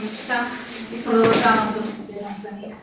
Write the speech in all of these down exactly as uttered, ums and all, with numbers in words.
неща и продължавам да споделям за них.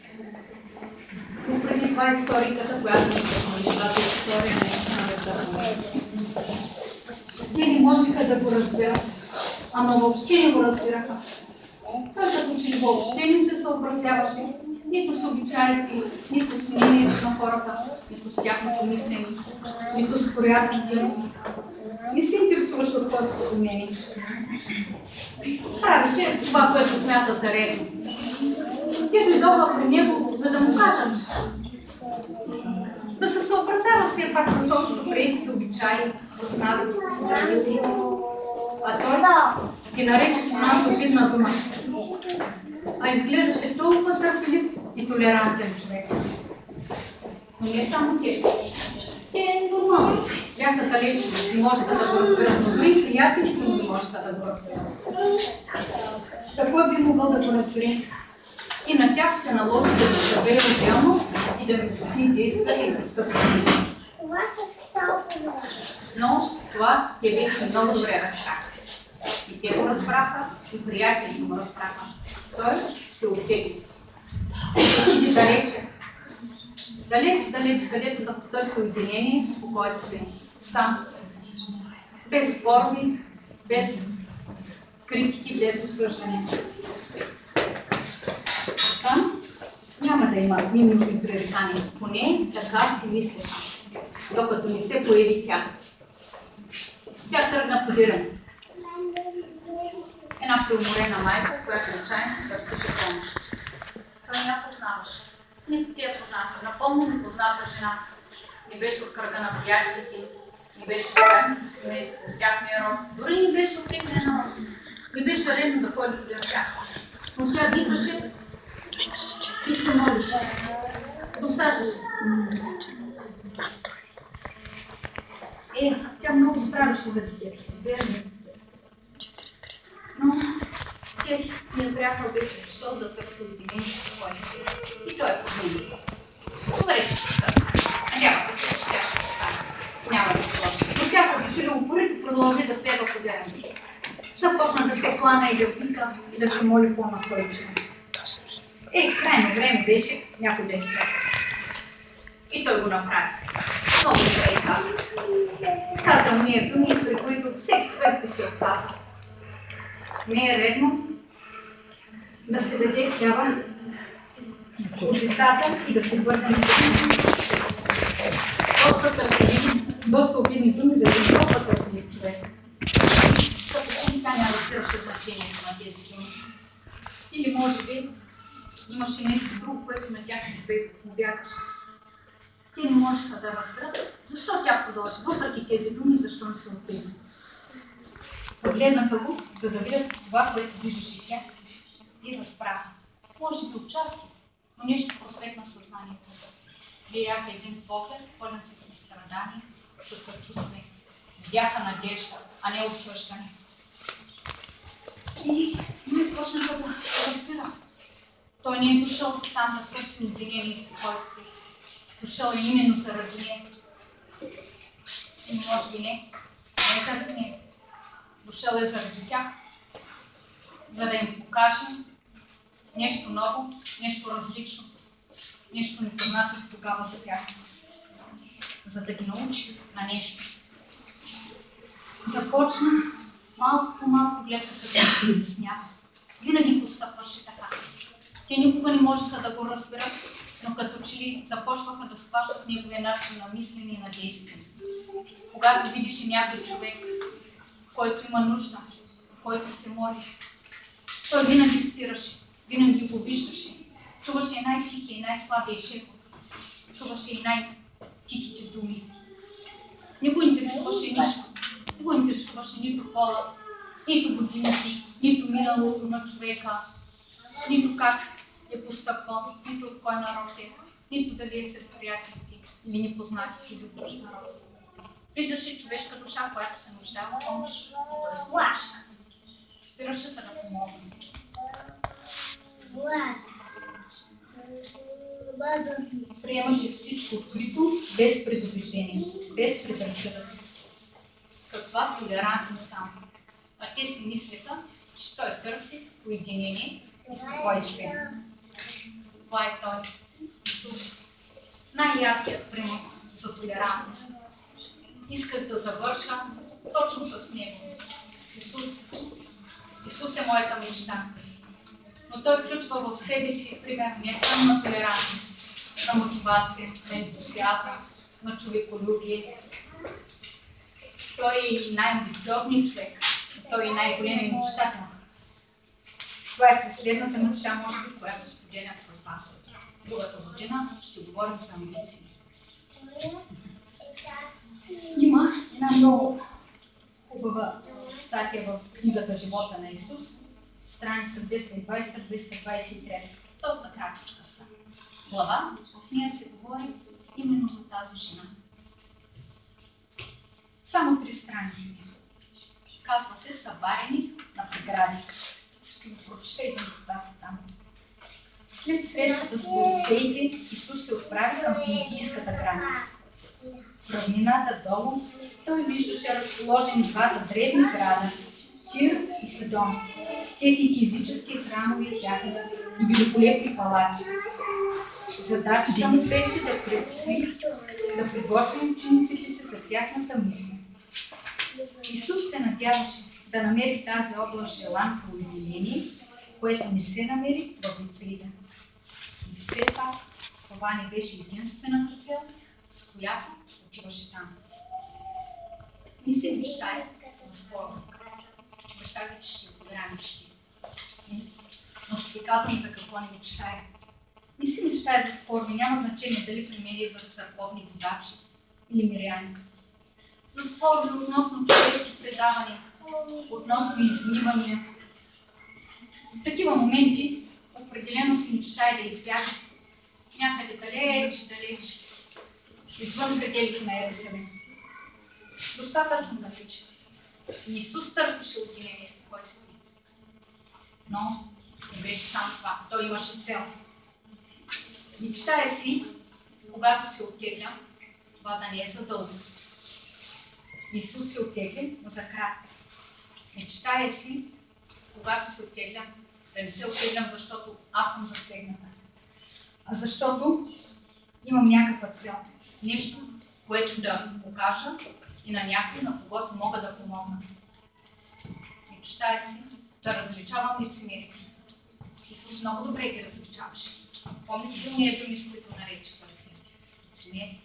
Но преди това историката, която ми е тази история, наистина ме вдъхновява. Те не можеха да го разберат, ама въобще не го разбираха. Той като че ли въобще не се съобразяваше нито с обичаите, нито с мнението на хората, нито с тяхното мислене, нито с порядките. Не се интересуваше от хорското мнение. Правеше това, което смята за редно. Те дойдоха при него, за да му кажат да се съобразява все пак с общо приетите обичаи, с навиците, с традициите. А той ги нарече с една обидна дума. А изглеждаше толкова търпелив и толерантен човек. Но не само те. Те е нормално. Бяха далечни и можеха да го разберат, но дори приятелите му не можеха да го разберат. Какво би могъл да го разбере? И на тях се наложи да го събере отделно и да ми обясни действия и постъпването. Но това те вече много добре разбраха. И те го разбраха, и приятелите го разбраха. Той се оттегли. Отиде далече. Далеч, далеч, където да потърси уединение, спокойствие, сам. Без спорви, без критики, без осъждане. Там няма да има ненужни пререкания. Поне така си мислеха, докато не се появи тя. Тя тръгна подирана. Една преуморена майка, която отчаяно търсеше помощ. Той не я познаваше. Нито тя познаха. Напълно непозната жена. Не беше от кръга на приятелите, не беше от тяхното семейство, от тяхния род. Дори не беше от техния народ. Не беше редно да ходи при тях. Но тя викаше и се молеше. Досаждаше. Е, тя много страдаше за детето си, верно. Но техният приятел беше дошъл да търси уединение и спокойствие. И той е подумал. Добре, че постъпва. Надявам се, че тя ще стане. Няма да продължи. Но тя като че ли упорито продължи да следва подирането. Започна да се кланя и да вика и да се моли по-настойчиво. Е, крайно време беше някой да изпрати. И той го направи. Много добре и каза. Каза ние думи, при които всеки човек би се отказа. Не е редно да се даде хляба от децата и да се върне на децата. Доста търпеливи, доста обидни думи за един толкова търпелив човек. Като че тя не разбираше значението на тези думи. Или може би имаше нещо друго, което на тях не побягаше. Те не можеха да разберат защо тя продължи, въпреки тези думи, защо не се отбили. Погледнаха го, за да видят това, което виждаше тя, и разбраха. Може би отчасти, но нещо просветна съзнанието. Видяха един поглед, пълен със състрадание, със съчувствие. Видяха надежда, а не осъждане. И ние почнаха да разбират. Той не е дошъл там да търси уединение и спокойствие. Дошъл е именно заради нея. И може би не, не е заради нея. Дошъл е заради тях, за да им покаже нещо ново, нещо различно, нещо непознато тогава за тях. За да ги научи на нещо. Започна малко по малко гледката да се изяснява. Винаги постъпваше така. Те никога не можеха да го разберат, но като че ли започваха да схващат неговия начин на мислене и на действие. Когато видеше някой човек, който има нужда, който се моли, той винаги спираше, винаги го виждаше. Чуваше и най-тихия, и най-слабия шепот. Чуваше и най-тихите думи. Не го интересуваше нищо. Не го интересуваше нито пола, нито годините, нито миналото на човека, нито как е постъпвал, нито от кой народ е, нито дали е сред приятелите или непознатите или от чужд народ. Виждаше човешка душа, която се нуждава в помощ, и той спираше. Спираше за да помогне. Приемаше всичко открито, без предубеждение, без предразсъдъци. Каква толерантност само. А те си мислеха, че че той търси уединение и спокойствие. Това е той, Исус. Най-яркият пример за толерантност. Исках да завърша точно с него, с Исус. Исус е моята мечта. Но той включва в себе си пример не само на толерантност, на мотивация, на ентусиазъм, на човеколюбие. Той е и най-амбициозният човек. Той е най-големият мечтател. Това е последната мечта, може би, която споделям с вас. Другата година ще говорим за амбиции. Има една много хубава статия в книгата Живота на Исус, страница двеста и двадесета до двеста двадесет и трета. Доста кратичка глава. В нея се говори именно за тази жена. Само три страници. Казва се Събарени на прегради. Ще го прочета един цитат там. След срещата с фарисеите, Исус се отправи към финикийската граница. В равнината долу той виждаше разположени двата древни града, Тир и Сидон, с техните езически храмове и великолепни палати. Задачата му беше да пресви, да приготви учениците си за тяхната мисия. Исус се надяваше да намери тази област желаното уединение, което не се намери в Вицаида. И все пак това не беше единствената цел, с която отиваше там. Не се мечтае за спорно. Обещах ви, че ще говоря мечти. Но ще ви казвам за какво не мечтая. Не си мечтая за спорни, няма значение дали при мен идват църковни водачи или миряни. За спорни относно човешки предавания, относно изнимания. В такива моменти определено си мечтая да избягам някъде далеч, далеч, извън пределите на Йерусалим. Достатъчно далеч. И Исус търсеше уединение и спокойствие. Но не беше само това. Той имаше цел. Мечтая си, когато се оттегля, това да не е за дълго. Исус се оттегли, но за кратко. Мечтая си, когато се оттеглям, да не се оттеглям, защото аз съм засегната, а защото имам някаква цел. Нещо, което да покажа и на някой, на когото мога да помогна. Мечтая си да различавам лицемерите. Исус много добре ги различаваше. Помните ли уния думи, с които нарече фарисеите? Лицемери.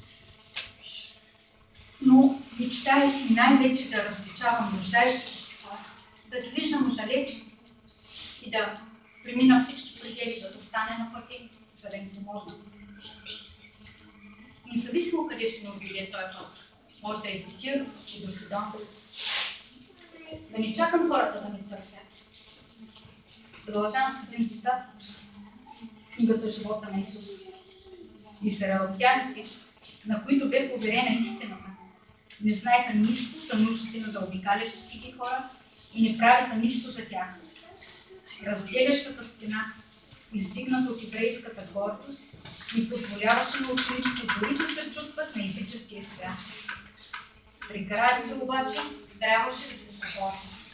Но мечтая си най-вече да различавам нуждаещите си хора, да ги виждам отдалече и да премина всички предели, да застане на пъти, за да им помогна. Независимо къде ще ме отведе този път, може да е до Тир и до Сидон. Да не чакам хората да ме търсят. Продължавам с един цитат в книгата Живота на Исус. Израелтяните, на които бе поверена истината, не знаеха нищо за нуждите на заобикалящите ги хора и не правиха нищо за тях. Разделящата стена, издигната от еврейската гордост, ни позволяваше на учениците дори да се чувстват на езическия свят. Преградите обаче трябваше да се съборят.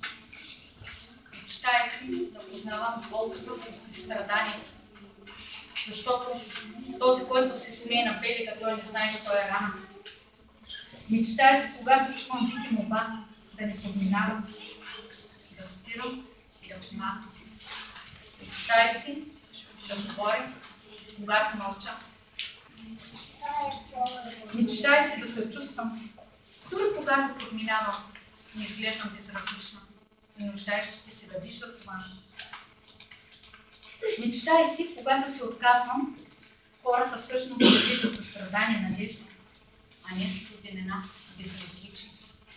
Мечтая си да познавам болката и страданието, защото този, който се смее на белега, той не знае, че той е рана. Мечтая си, когато чувам вики молба, да не подминавам, да спирам и да помагам. Мечтая си да говоря, когато мълча. Мечтая си да се чувствам, дори когато подминавам, не изглеждам безразлична и нуждаещите се да виждат това. Мечтая си, когато се отказвам, хората всъщност да виждат състрадание, надежда, а не студенина, безразличие.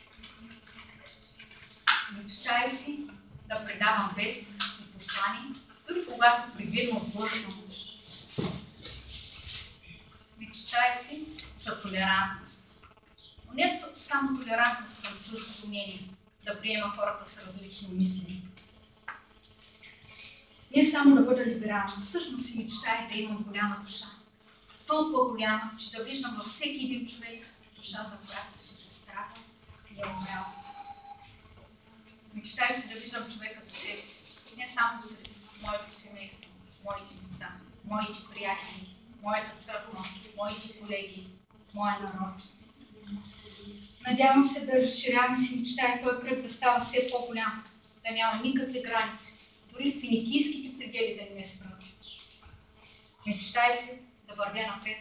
Мечтая си да предавам вест и послание, дори когато привидно сблъсквам. Мечтая си за толерантност. Но не само толерантност към чуждото мнение, да приема хората с различно мислене. Не само да бъда либерална, всъщност си мечтая да имам голяма душа. Толкова голяма, че да виждам във всеки един човек душа, за която Исус е страдал и е умрял. Мечтай си да виждам човека за себе си. Не само за моето семейство, моите деца, моите приятели, моята църква, моите колеги, моя народ. Надявам се да разширявам си мечтая този кръг да става все по-голям, да няма никакви граници, дори финикийските предели да не ме спрат. Мечтай си да вървя напред.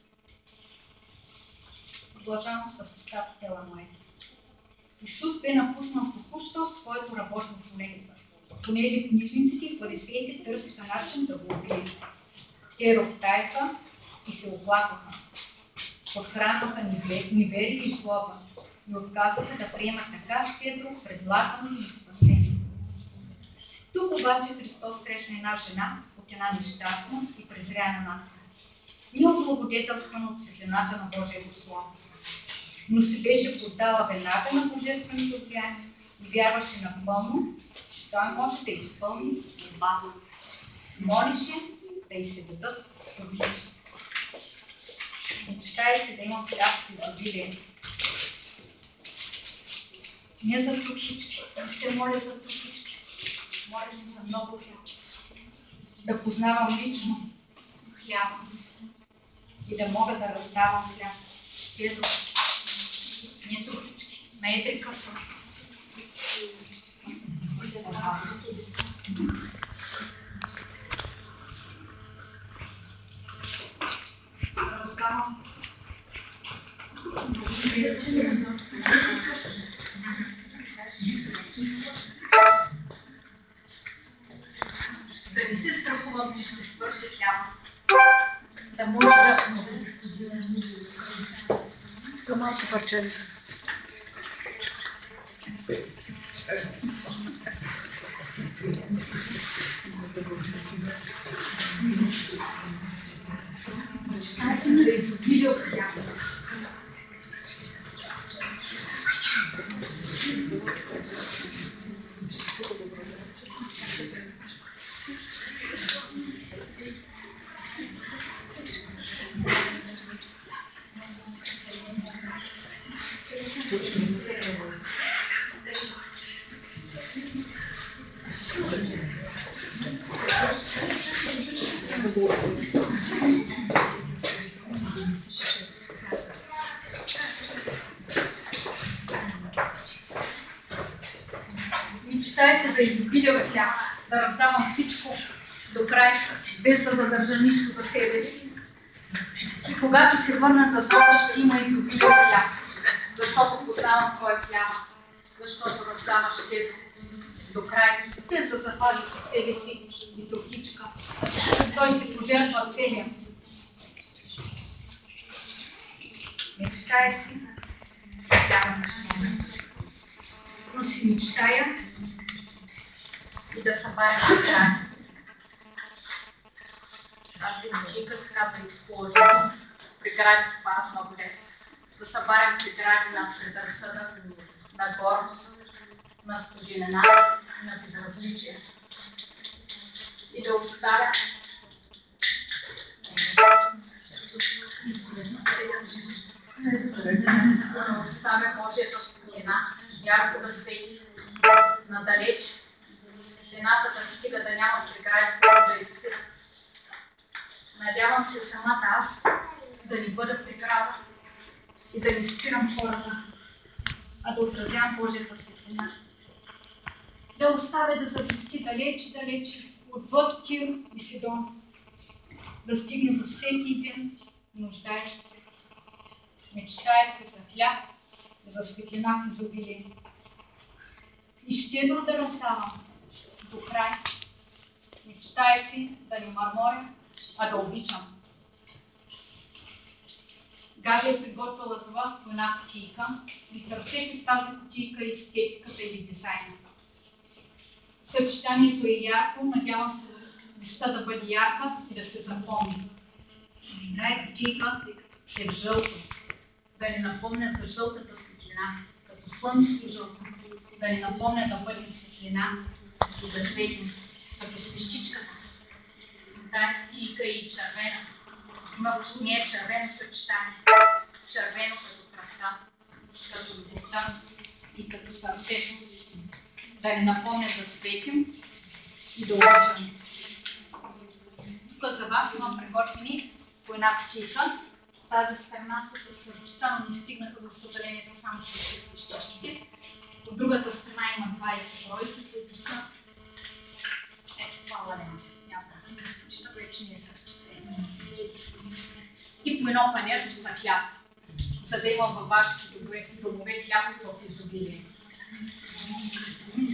Продължавам с устата тела моя. Исус бе напуснал току-що своето работно поле, понеже книжниците и фарисеите търсиха начин да го убият. Те роптаеха и се оплакваха. Подхранваха невери и злоба и отказваха да приемат така щедро предлагано им спасение. Тук обаче Христос срещна една жена от една нещастна и презряна нация, необлагодетелствана от светлината на Божието Слово, но се беше поддала веднага на божественото влияние и вярваше напълно, че той може да изпълни молбата. Молеше да й се дадат трохички. Мечтай се да имам хляб в изобилие. Не за трохички, не се моля за трохички, моля се за много хляб. Да познавам лично хляба и да мога да раздавам хляб щедро. Не трохички, на едри къса. Раздавам. Да не се страхувам, че ще свърши хляба. Да може да... То малко парче. Мечтай се за изобилие от хляба. Мечтай се за изобилие от хляб, да раздавам всичко до край, без да задържа нищо за себе си. И когато се върна да знам, ще има изобилие от хляб, защото познавам кой е хляба, защото раздава щедро до край, без да запази за себе си и трохичка. Той се пожертва целия. Мечтай си, хляба мечтая. Но си мечтая и да събарям прегради. Тази кутийка се казва изхождане. Прегради, това е много лесно. Да събарям прегради на предразсъдък, на гордост, на студенина, на безразличие. И да оставя да оставя Божията светлина, ярко да свети надалеч. Светлината да стига, да няма прегради, които да изпират. Надявам се самата аз да не бъда преграда и да не спирам хората, а да отразявам Божията светлина. Да оставя да зависти далече, далече, отвъд Тир и Сидон, да стигне до всеки един нуждаещ се. Мечтая се за хляб, за светлина в изобилие. И щедро да раздавам до край. Мечтая си да не мърморя, а да обичам. Габи е приготвила за вас по една кутийка и търсете в тази кутийка естетиката или дизайна. Съчетанието е ярко, надявам се веста да бъде ярка и да се запомни. Тая кутийка е в жълто, да ни напомня за жълтата светлина, като слънцето жълто, да ни напомня да бъдем светлина и да светим, като свещичката. Тая кутийка е и червена. Има в нея червено съчетание. Червено като кръвта, като любовта и като сърцето. да ни напомня да светим и да обичаме. Тук за вас имам приготвени по една кутийка. Тази страна са с сърчица, но не стигнаха, за съжаление са само с свещичките. От другата страна има двайсет бройки, които са ето това валенце. Няма да почита, вече не е сърчица. И по едно панерче за хляб, за да има във вашите домове хляб в изобилие.